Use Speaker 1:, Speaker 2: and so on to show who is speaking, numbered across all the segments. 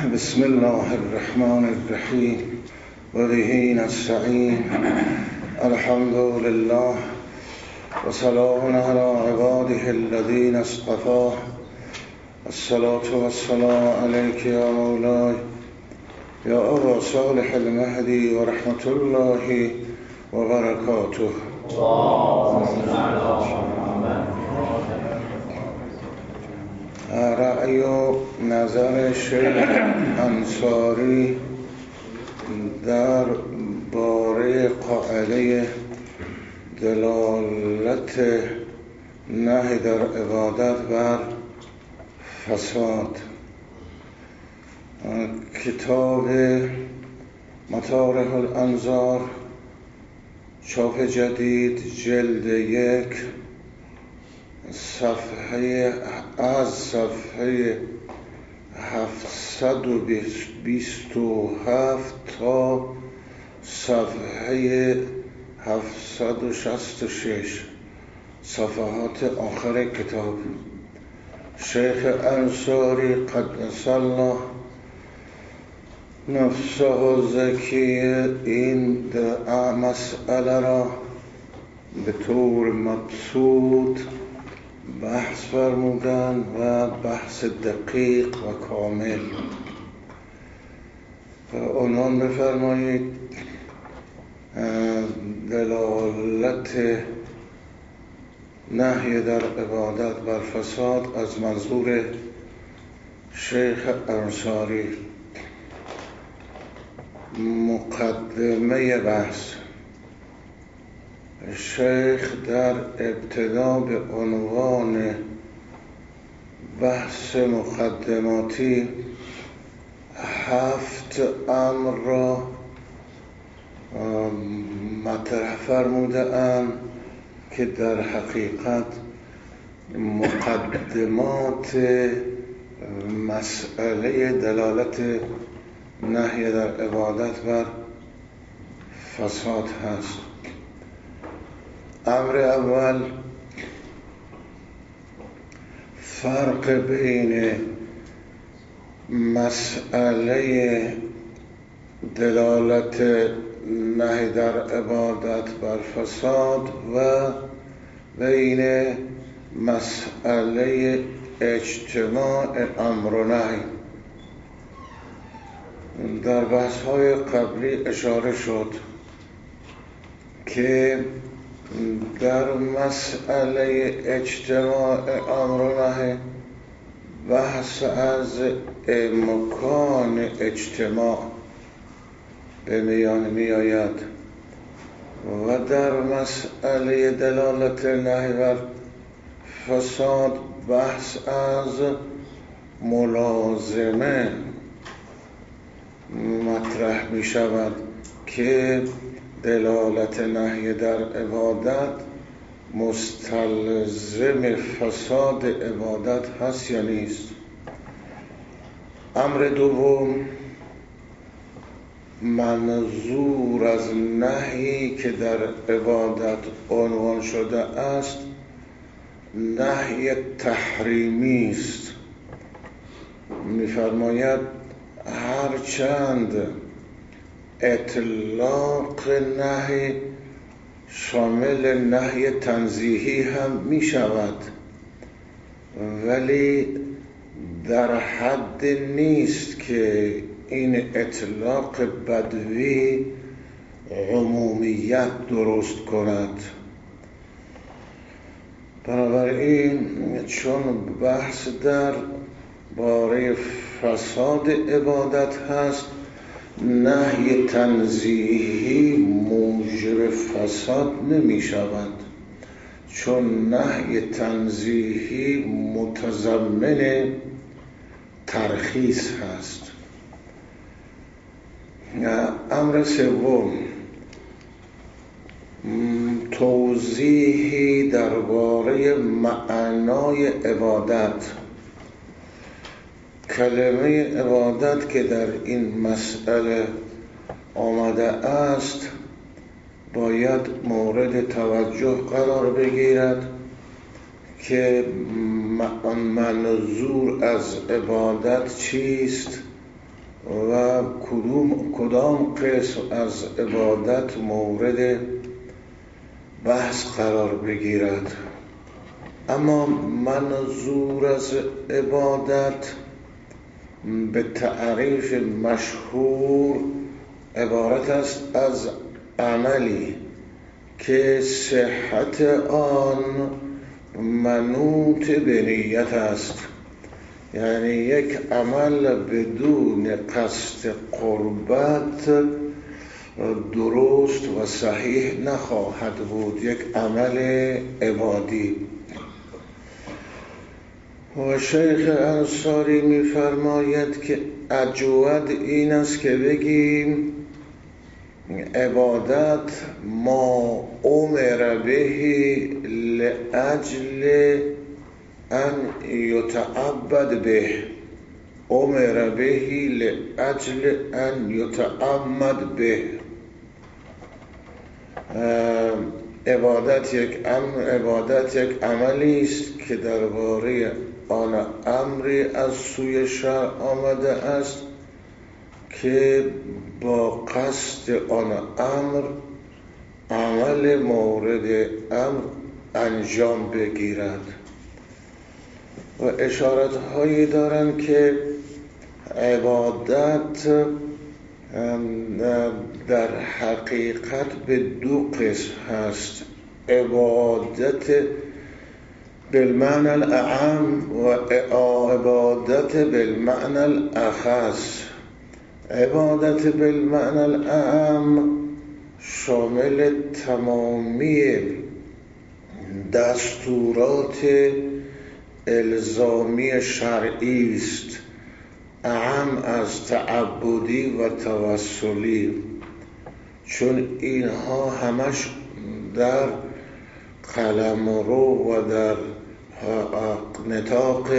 Speaker 1: بسم الله الرحمن الرحیم و به نستعین. الحمد لله و سلام علی عباده الذین اصطفی. الصلاة والسلام علیک یا مولای یا ابا صالح المهدی و رحمت الله و برکاته. رأی و نظر شیخ انصاری در باره قاعده دلالت نهی در عبادت بر فساد، کتاب مطارح الانظار، چاپ جدید، جلد 1، صفحه 727 تا صفحه 766، صفحات آخر کتاب. شیخ انصاری قدس الله نفسه زکی این مسئله را به طور مبسوط بحث فرمودن و بحث دقیق و کامل. عنوان بفرمایید دلالت نهی در عبادت بر فساد از منظور شیخ انصاری. مقدمه بحث: شیخ در ابتدا به عنوان بحث مقدماتی 7 امر را مطرح فرموده اند که در حقیقت مقدمات مسئله دلالت نهی در عبادت بر فساد هست. امر اول، فرق بین مسئله دلالت نهی در عبادت بر فساد و بین مسئله اجتماع امر و نهی. در بحث‌های قبلی اشاره شد که در مسئله اجتماع امر و نهی بحث از امکان اجتماع به میان می آید و در مسئله دلالت نهی بر فساد بحث از ملازمه مطرح می شود که دلالت نهی در عبادت مستلزم فساد عبادت هست یا نیست. امر دوم، منظور از نهی که در عبادت عنوان شده است نهی تحریمی است. می‌فرماید هرچند اطلاق نهی شامل نهی تنزیهی هم می شود، ولی در حد نیست که این اطلاق بدوی عمومیت درست کند. بنابراین چون بحث در باره فساد عبادت هست، نهی تنزیهی موجب فساد نمی شود، چون نهی تنزیهی متضمن ترخیص هست. امر سوم، توضیحی درباره معنای عبادت. کلمه عبادت که در این مسئله آمده است باید مورد توجه قرار بگیرد که منظور از عبادت چیست و کدام قسم از عبادت مورد بحث قرار بگیرد. اما منظور از عبادت به تعریف مشهور عبارت است از عملی که صحت آن منوط به نیت است، یعنی یک عمل بدون قصد قربت درست و صحیح نخواهد بود، یک عمل عبادی. و شیخ انصاری می‌فرماید که اجود این است که بگیم عبادت ما امر به لاجل ان یتعبد به، امر به لاجل ان یتعمد به. عبادت یک عملی است که درباره آن امری از سوی شرع آمده است که با قصد آن امر عمل مورد امر انجام بگیرد. و اشارت هایی دارند که عبادت در حقیقت به دو قسم هست: عبادت بالمعنى الاعم و عبادت بالمعنى الاخص. عبادت بالمعنى الاعم شامل تمامی دستورات الزامی شرعی است، اعم از تعبدی و توسلی، چون اینها همش در قلمرو و در نطاق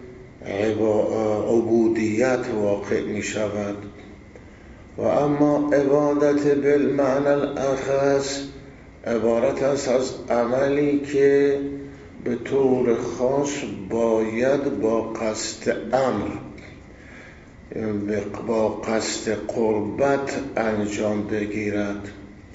Speaker 1: عبودیت واقع می شود. و اما عبادت بالمعنى الاخص عبارت است از عملی که به طور خاص باید با قصد امر، با قصد قربت انجام بگیرد.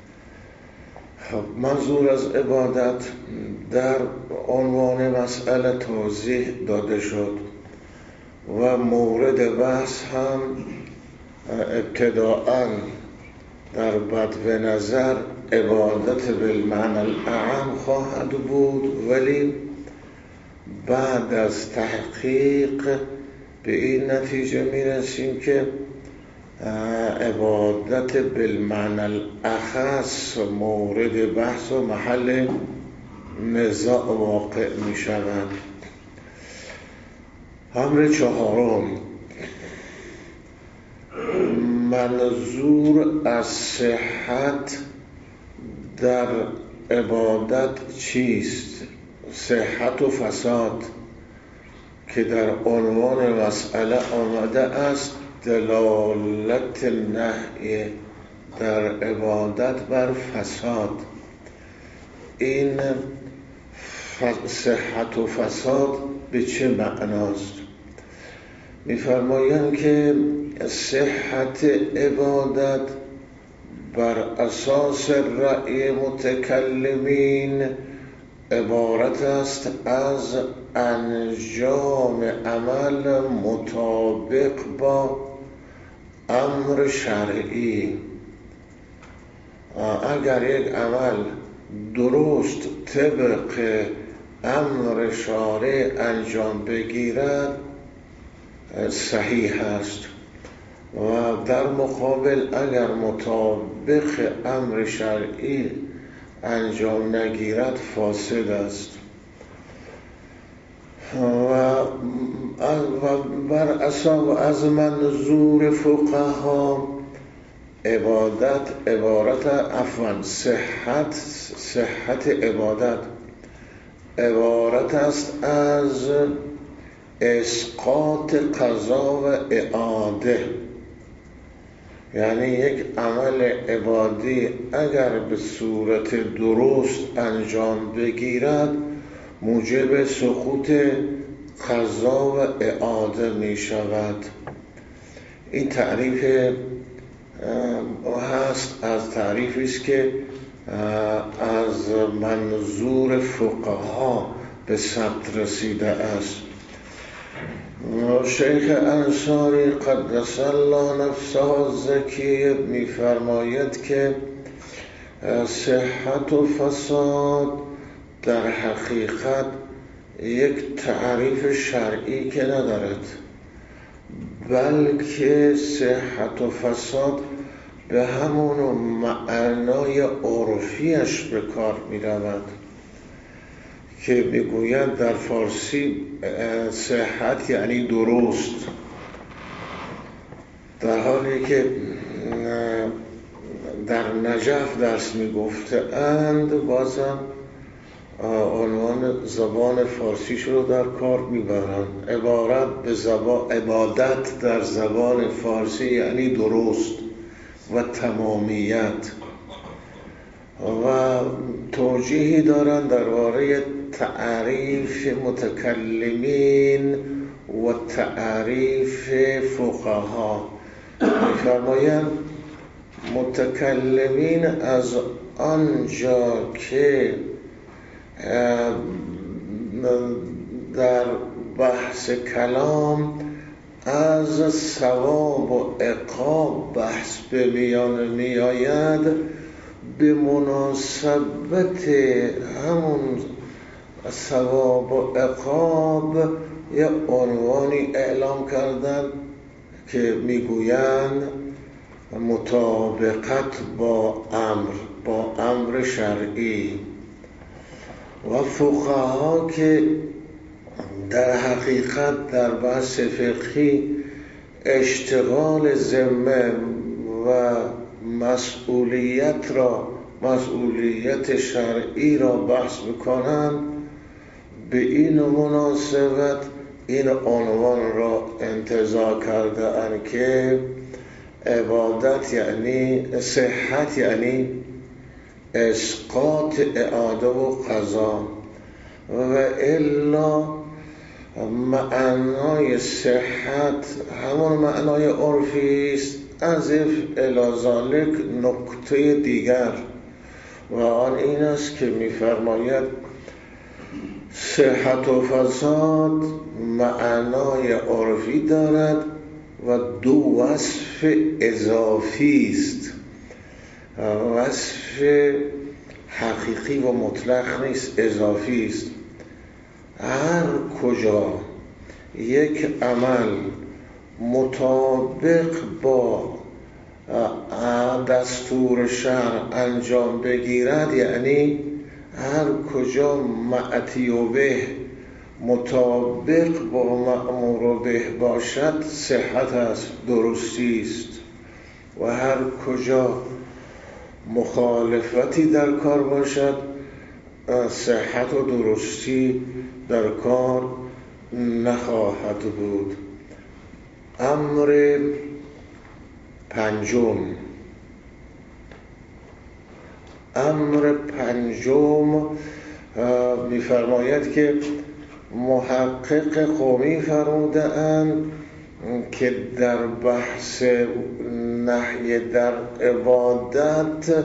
Speaker 1: منظور از عبادت در عنوان مسئله توضیح داده شد و مورد بحث هم ابتداءً در بدو نظر عبادت بالمعنى الاعم خواهد بود، ولی بعد از تحقیق به این نتیجه میرسیم که عبادت بالمعنى الاخص مورد بحث و محل نزاع واقع می شود. امر چهارم، منظور از صحت در عبادت چیست؟ صحت و فساد که در عنوان مسئله آمده است دلالت نهی در عبادت بر فساد. این صحت و فساد به چه معناست؟ می‌فرمایند که صحت عبادت بر اساس رأی متکلمین عبارت است از انجام عمل مطابق با امر شرعی. اگر یک عمل درست طبق امر شارع انجام بگیرد صحیح است، و در مقابل اگر مطابق امر شرعی انجام نگیرد فاسد است. و بر اساس از منظور فقها صحت عبادت عبارت است از اسقاط قضا و اعاده. یعنی یک عمل عبادی اگر به صورت درست انجام بگیرد موجب سقوط قضا و اعاده می شود. این تعریف هست از تعریفی است که از منظور فقها به ثبت رسیده است. شیخ انصاری قدس الله نفسه الزکیه می‌فرماید که صحت و فساد در حقیقت یک تعریف شرعی که ندارد، بلکه صحت و فساد به همون معنای عرفیش به کار می رود که میگویند در فارسی صحت یعنی درست، در حالی که در نجف درس میگفته اند بازم عنوان زبان فارسیش رو در کار میبرند. عبادت در زبان فارسی یعنی درست و تمامیت، و توجیهی دارند درباره تعریف متکلمین و تعریف فقها. می‌فرمایند متکلمین از آنجا که در بحث کلام از ثواب و عقاب بحث به میان می آید، به مناسبت همون ثواب و عقاب یک عنوانی اعلام کردن که میگویند مطابقت با امر شرعی. و فقها که در حقیقت در بحث فقهی اشتغال ذمه و مسئولیت شرعی را بحث میکنند، به این مناسبت این عنوان را انتزاع کرده اند که عبادت یعنی صحت یعنی اسقاط اعاده و قضا، و الا معنای صحت همون معنای عرفی است، اضف الی ذلک نکته دیگر، و آن این است که می‌فرماید صحت و فساد معنای عرفی دارد و دو وصف اضافی است، وصف حقیقی و مطلق نیست، اضافی است. هر کجا یک عمل مطابق با دستور شرع انجام بگیرد، یعنی هر کجا معتی به مطابق با مأمور به باشد صحت است، درستی است، و هر کجا مخالفتی در کار باشد صحت و درستی در کار نخواهد بود. امر پنجم می‌فرماید که محقق قومی فرموده اند که در بحث نهی در عبادت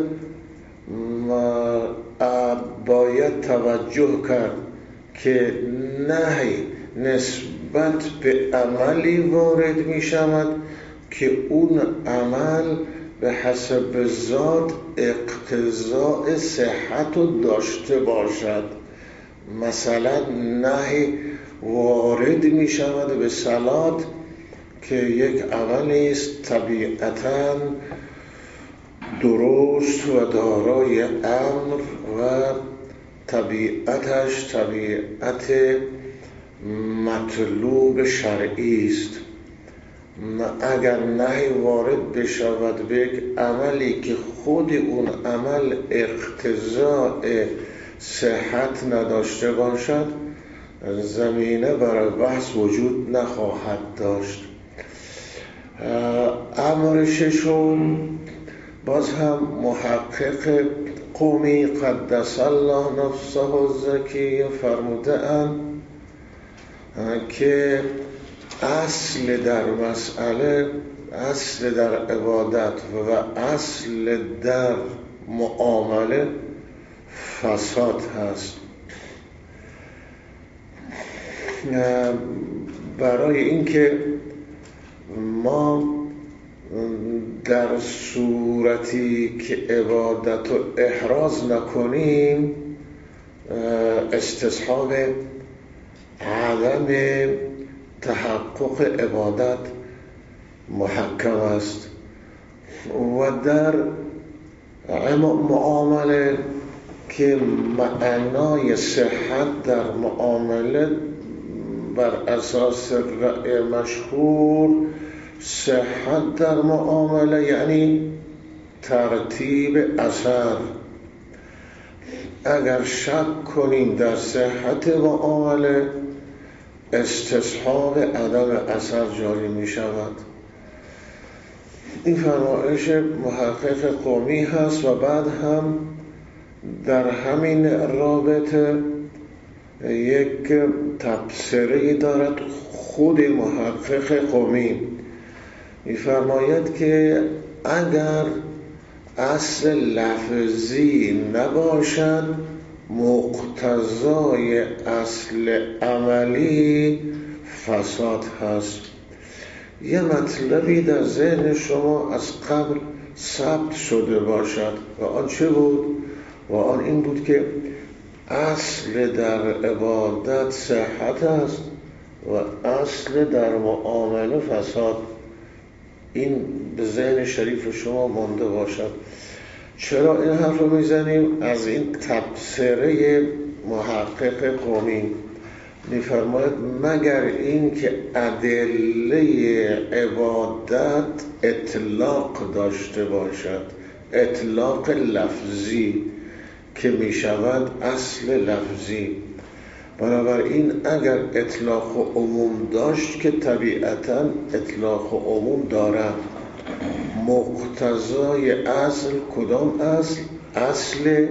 Speaker 1: باید توجه کرد که نهی نسبت به عملی وارد می شود که اون عمل به حسب ذات اقتضاء صحت رو داشته باشد. مثلا نهی وارد می شود به صلات که یک عملی است طبیعتاً درست و دارای امر و طبیعتش طبیعت مطلوب شرعی است. اگر نهی وارد بشود به یک عملی که خود اون عمل اقتضاء صحت نداشته باشد، زمینه برای بحث وجود نخواهد داشت. امر ششم باز هم محقق قومی قدس الله نفسه الزکیه فرموده اند که اصل در مسئله اصل در عبادت و اصل در معامله فساد هست. برای اینکه ما در صورتی که عبادت رو احراز نکنیم استصحاب عدم تحقق عبادت محکم است و در معامله که معنای صحت در معامله بر اساس رأی مشهور صحت در معامله یعنی ترتیب اثر. اگر شک کنیم در صحت معامله استصحاب عدم اثر جاری می شود. این فرمایش محقق قمی هست و بعد هم در همین رابطه یک تبصره دارد خود محقق قمی. می‌فرماید که اگر اصل لفظی نباشد مقتضای اصل عملی فساد هست. یه مطلبی در ذهن شما از قبل ثبت شده باشد و آن چه بود؟ و آن این بود که اصل در عبادت صحت است و اصل در معامله فساد. این به ذهن شریف شما مانده باشد. چرا این حرف رو میزنیم؟ از این تبصره محقق قمی میفرماید مگر این که ادله عبادت اطلاق داشته باشد، اطلاق لفظی که میشود اصل لفظی. بنابراین اگر اطلاق و عموم داشت که طبیعتاً اطلاق و عموم دارد، مقتضای اصل کدام اصل؟ اصل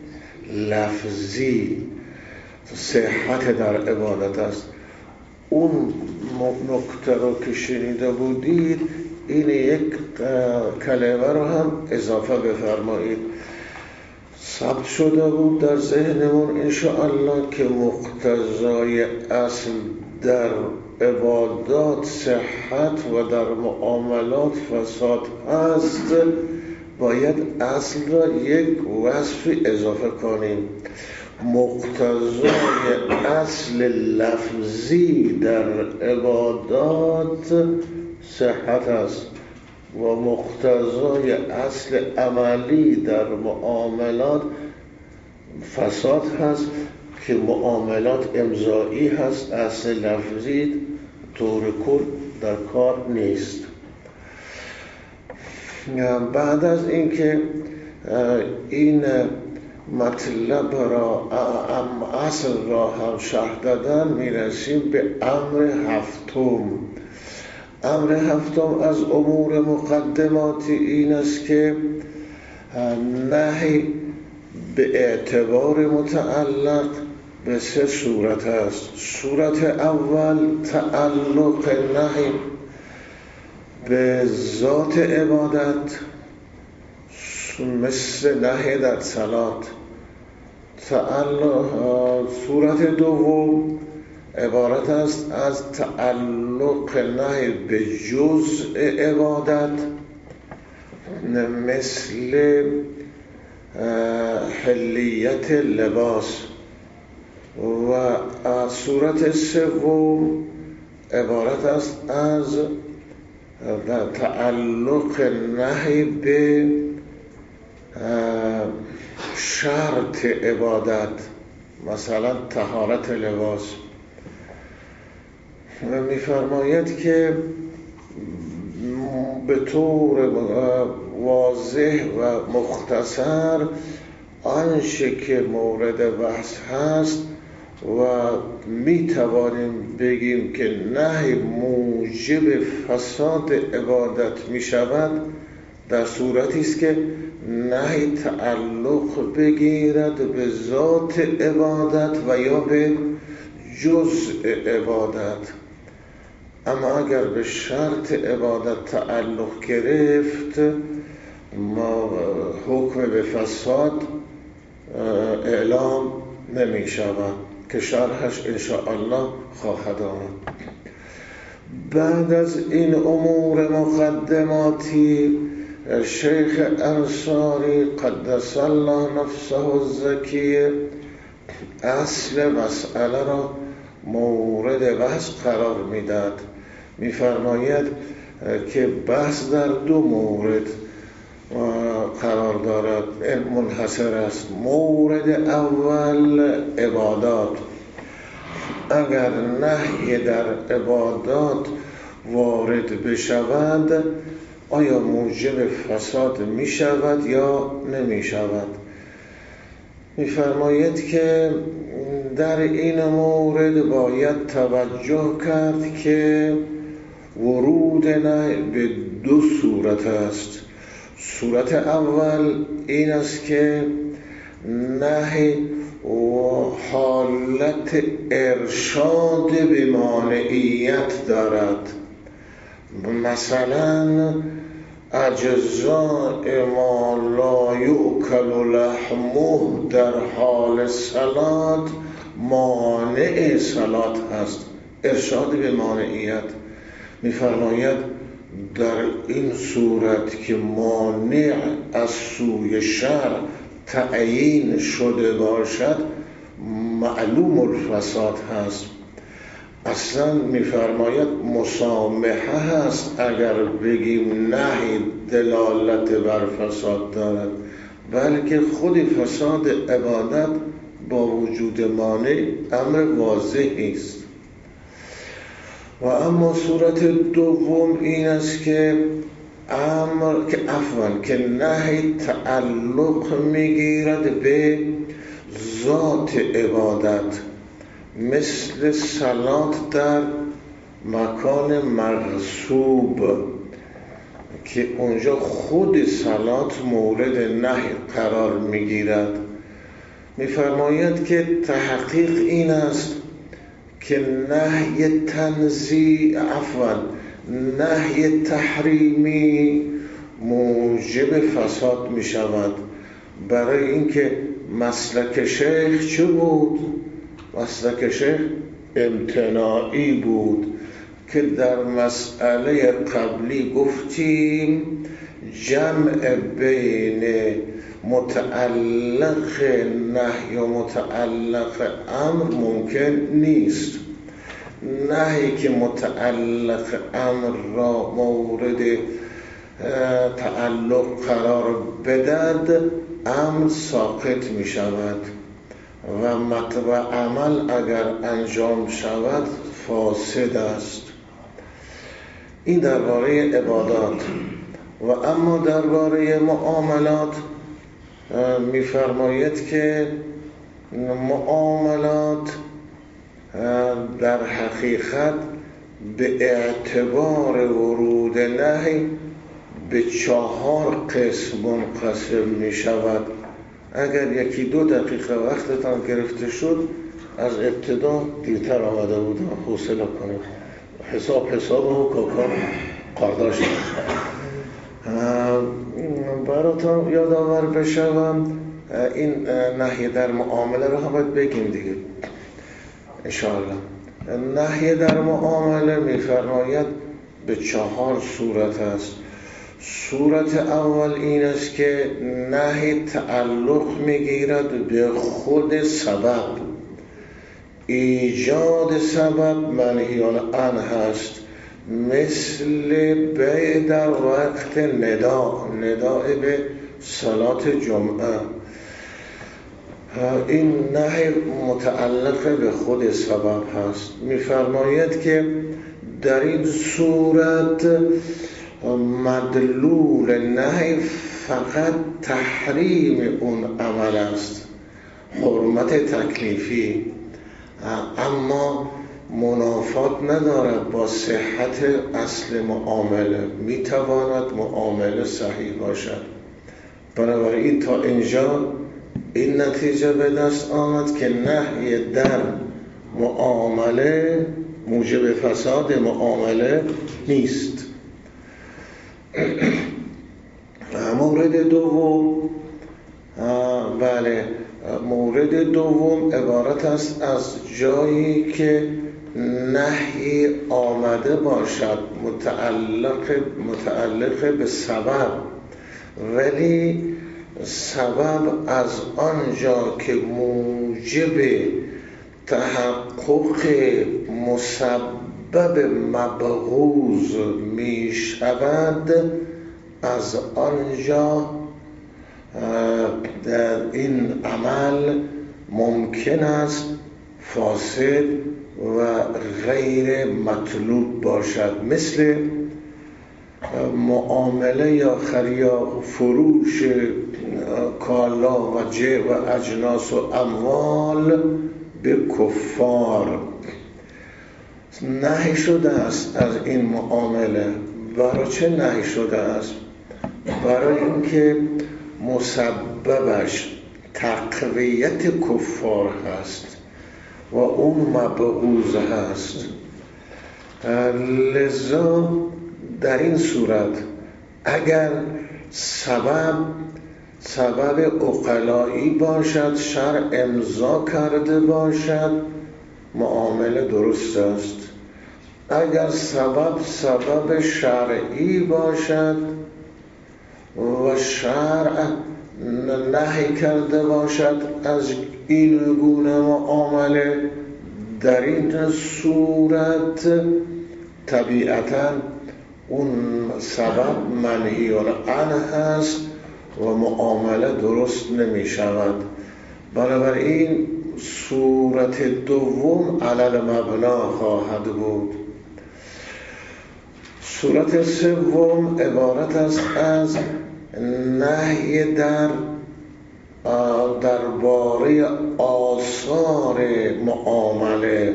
Speaker 1: لفظی صحت در عبادت است. اون نکته رو که شنیده بودید این یک کلمه رو هم اضافه بفرمایید. ثبت شده بود در ذهنمون انشاءالله که مقتضای اصل در عبادات صحت و در معاملات فساد هست. باید اصل را یک وصف اضافه کنیم. مقتضای اصل لفظی در عبادات صحت است و مقتضای اصل عملی در معاملات فساد هست که معاملات امضایی هست، اصل لفظی طور کل در کار نیست. بعد از اینکه این مطلب را اصل را هم شرح دادن میرسیم به امر هفتم. امر هفتم از امور مقدماتی این است که نهی به اعتبار متعلق به سه صورت است. صورت اول تعلق نهی به ذات عبادت مثل نهی در صلات. صورت دوم عبارت است از تعلق نهی به جزء عبادت مثل حلیت لباس. و صورت سوم عبارت است از تعلق نهی به شرط عبادت مثلا طهارت لباس. می‌فرماید که به طور واضح و مختصر آنچه که مورد بحث هست و میتوانیم بگیم که نهی موجب فساد عبادت میشود در صورتی است که نهی تعلق بگیرد به ذات عبادت و یا به جزء عبادت. اما اگر به شرط عبادت تعلق گرفت ما حکم به فساد اعلام نمی شود که شرحش انشاءالله خواهد آمد. بعد از این امور مقدماتی شیخ انصاری قدس الله نفسه الزکیه اصل مسئله را مورد بحث قرار میداد. میفرماید که بحث در دو مورد قرار دارد، منحصر است. مورد اول عبادات. اگر نهی در عبادات وارد بشود آیا موجب فساد می شود یا نمی شود؟ میفرماید که در این مورد باید توجه کرد که ورود نهی به دو صورت است. صورت اول این است که نهی و حالت ارشاد به مانعیت دارد. مثلا اجزاء ما لا یؤکل لحمه در حال صلات مانع صلات هست، ارشاد به مانعیت. میفرماید در این صورت که مانع از سوی شرع تعیین شده باشد معلوم الفساد هست. اصلا میفرماید مسامحه هست اگر بگیم نهی دلالت بر فساد دارد، بلکه خود فساد عبادت با وجود مانع امر واضحی است. و اما صورت دوم این است که که نهی تعلق میگیرد به ذات عبادت، مثل صلات در مکان مغصوب که اونجا خود صلات مورد نهی قرار میگیرد. میفرماید که تحقیق این است که نهی نهی تحریمی موجب فساد می شود. برای اینکه مسلک شیخ چه بود؟ مسلک شیخ امتناعی بود که در مسئله قبلی گفتیم جمع بین متعلق نهی و متعلق امر ممکن نیست. نهی که متعلق امر را مورد تعلق قرار بدهد امر ساقط می شود و عمل اگر انجام شود فاسد است. این درباره عبادات. و اما درباره معاملات می‌فرماید که معاملات در حقیقت به اعتبار ورود نهی به 4 قسم منقسم می شود. اگر 1-2 دقیقه وقتتان گرفته شد از ابتدا دیرتر آمده بودم، حوصله کنید. حساب و کاکا قارداش براتون یادآور بشوم. این نهی در معامله رو هم باید بگیم دیگه انشاءالله. نهی در معامله میفرماید به 4 صورت است. صورت اول این است که نهی تعلق میگیرد به خود سبب. ایجاد سبب منهی عنه هست، مثل بیع در وقت نداء به صلات جمعه. این نهی متعلق به خود سبب هست. میفرماید که در این صورت مدلول نهی فقط تحریم اون عمل است، حرمت تکلیفی، اما منافات ندارد با صحت اصل معامله. میتواند معامله صحیح باشد. بنابراین تا اینجا این نتیجه به دست آمد که نهی در معامله موجب فساد معامله نیست. مورد دوم، بله، مورد دوم عبارت است از جایی که نهی آمده باشد متعلق به سبب، ولی سبب از آنجا که موجب تحقق مسبب مبغوض می شود، از آنجا در این عمل ممکن است فاسد و غیر مطلوب باشد، مثل معامله یا خرید فروش کالا و اجناس و اموال به کفار. نهی شده است از این معامله. برای چه نهی شده است؟ برای اینکه مسببش تقویت کفار هست و اون مبغوض هست. لذا در این صورت اگر سبب عقلایی باشد، شرع امضا کرده باشد، معامله درست است. اگر سبب شرعی باشد و شرع نهی کرده باشد از این گونه معامله، در این صورت طبیعتاً اون سبب منهی عنه هست و معامله درست نمی شود. بنابراین صورت دوم علل مبنا خواهد بود. صورت سوم عبارت است از نهی درباره آثار معامله،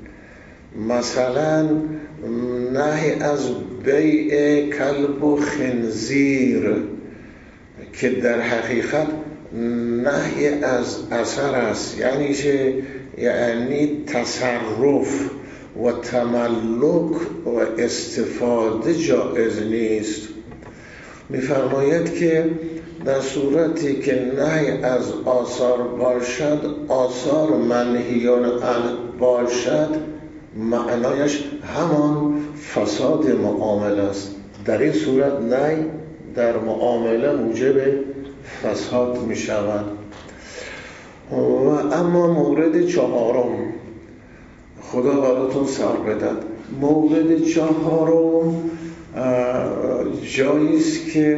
Speaker 1: مثلا نهی از بیع کلب و خنزیر که در حقیقت نهی از اثر است، یعنی تصرف و تملک و استفاده جایز نیست. می‌فرماید که در صورتی که نهی از آثار باشد، آثار منهی عنه باشد، معنایش همان فساد معامله است. در این صورت نهی در معامله موجب فساد می شود. و اما مورد چهارم، خدا براتون سر بدهد، مورد چهارم جاییست که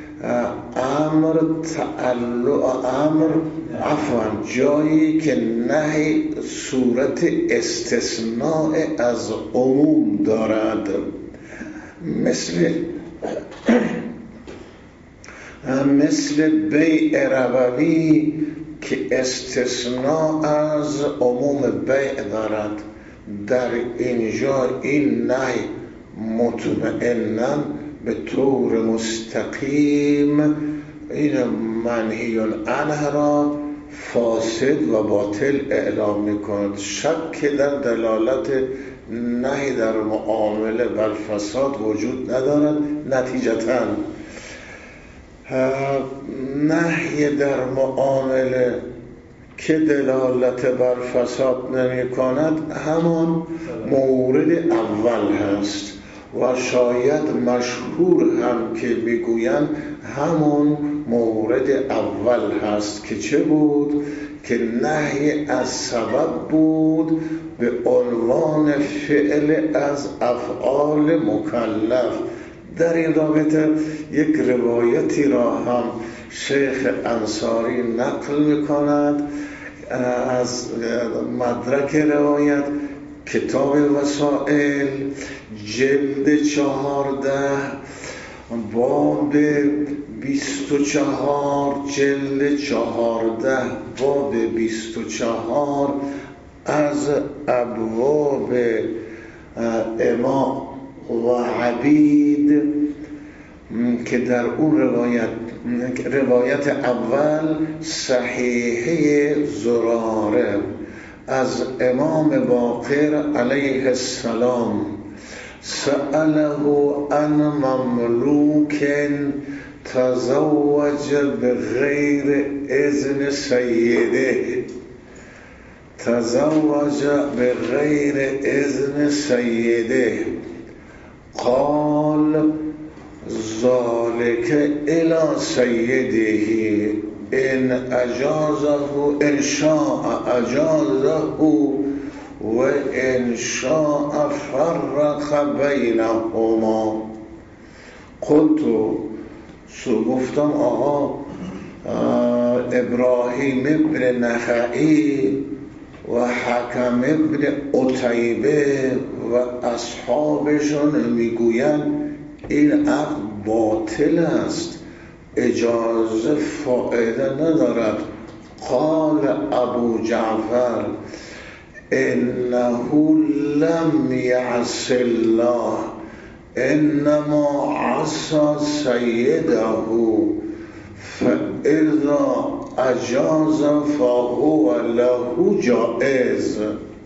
Speaker 1: جایی که نهی صورت استثناء از عموم دارد، مثل بیع ربوی که استثناء از عموم بیع دارد. در اینجا این نهی مطمئناً به طور مستقیم این منهی عنه را فاسد و باطل اعلام می‌کند. شک در دلالت نهی در معامله بر فساد وجود ندارد. نتیجتاً نهی در معامله که دلالت بر فساد نمی کند همان مورد اول هست و شاید مشهور هم که میگویند همون مورد اول هست که چه بود؟ که نهی از سبب بود به عنوان فعل از افعال مکلف. در این رابطه یک روایتی را هم شیخ انصاری نقل می‌کند از مدرک روایت، کتاب وسائل، جلد 14، باب 24، جلد 14 باب 24 از ابواب اماء و عبید که در اون روایت اول صحیحه زراره از امام باقر علیه السلام سأله عن مملوک تزوج بغیر اذن سیده قال ذلك الى سیده ان اجازه ان شاء اجازه و ان شاء فرق بینهما. گفتم آقا ابراهیم ابن نخعی و حکم ابن عتیبه و اصحابشون میگویند این عقد باطل است، اجازه فایده ندارد. قال ابو جعفر انه لم یعص الله انما عصى سیده فاذا اجاز فهو له جائز.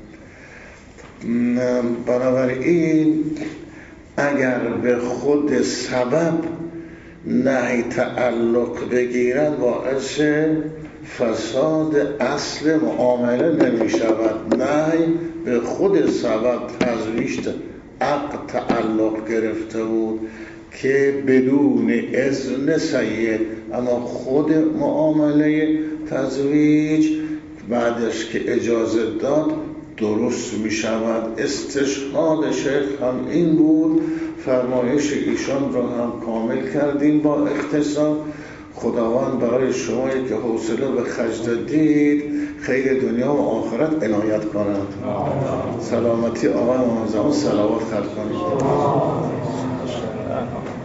Speaker 1: بنابراین اگر به خود سبب نهی تعلق بگیرد باعث فساد اصل معامله نمی شود. نهی به خود سبب تزویج عقد تعلق گرفته بود که بدون اذن سید، اما خود معامله تزویج بعدش که اجازه داد درست می شود. استشهاد شیخ هم این بود، فرمایش ایشان را هم کامل کردیم با اختصار. خداوند برای شمایی که حوصله به خرج دادید خیر دنیا و آخرت عنایت کند. سلامتی آقای محمد زمان صلوات خرج کنید.